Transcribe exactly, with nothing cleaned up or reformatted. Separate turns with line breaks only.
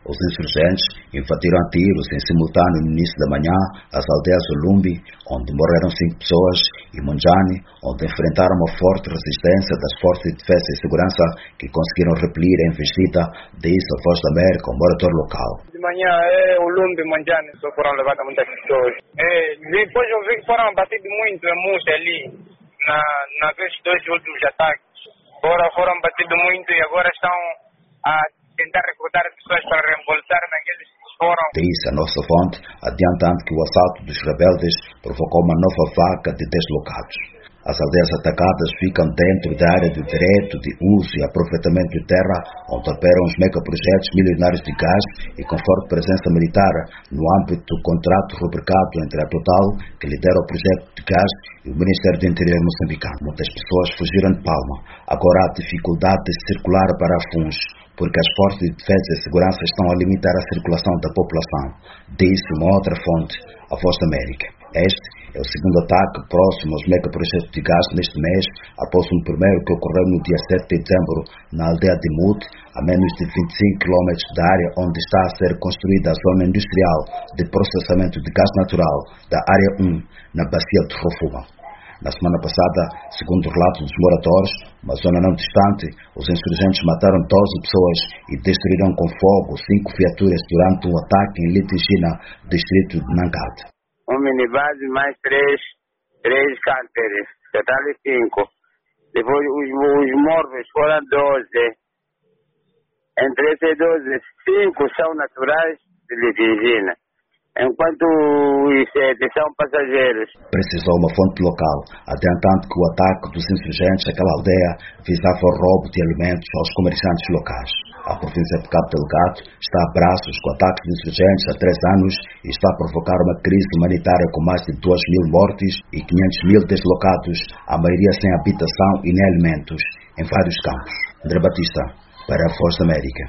Os insurgentes invadiram a tiros em simultâneo no início da manhã as aldeias Olumbi, onde morreram cinco pessoas, e Munjani, onde enfrentaram uma forte resistência das forças de defesa e segurança que conseguiram repelir a investida, disse a Voz da América, um morador local.
De manhã é Olumbi e Munjani, só foram levadas muitas pessoas. É, depois eu vi que foram batidos muito em Muxa ali, na, naqueles dois últimos ataques. Agora foram batidos muito e agora estão a tentar recrutar pessoas para reembolsar naqueles que foram.
Disse a nossa fonte, adiantando que o assalto dos rebeldes provocou uma nova vaga de deslocados. As aldeias atacadas ficam dentro da área de direito de uso e aproveitamento de terra, onde operam os megaprojetos milionários de gás e com forte presença militar no âmbito do contrato rubricado entre a Total, que lidera o projeto de gás, e o Ministério do Interior moçambicano. Muitas pessoas fugiram de Palma. Agora há dificuldade de circular para Afuns, porque as forças de defesa e segurança estão a limitar a circulação da população, disse uma outra fonte, a Voz da América. Este é o segundo ataque próximo aos megaprojetos de gás neste mês, após um primeiro que ocorreu no dia sete de dezembro na aldeia de Mute, a menos de vinte e cinco quilômetros da área onde está a ser construída a zona industrial de processamento de gás natural da área um, na bacia de Rofuma. Na semana passada, segundo o relato dos moradores, uma zona não distante, os insurgentes mataram doze pessoas e destruíram com fogo cinco viaturas durante um ataque em Litigina, distrito de Nangade.
Um minibus mais três, três cânteres, total de cinco. Depois os, os mortos foram doze. Entre esses doze, cinco são naturais de Litigina, enquanto os sete são passageiros.
Precisou uma fonte local, adiantando que o ataque dos insurgentes àquela aldeia visava o roubo de alimentos aos comerciantes locais. A província de Cabo Delgado está a braços com ataques de insurgentes há três anos e está a provocar uma crise humanitária com mais de duas mil mortes e quinhentos mil deslocados, a maioria sem habitação e nem alimentos, em vários campos. André Batista, para a Voz da América.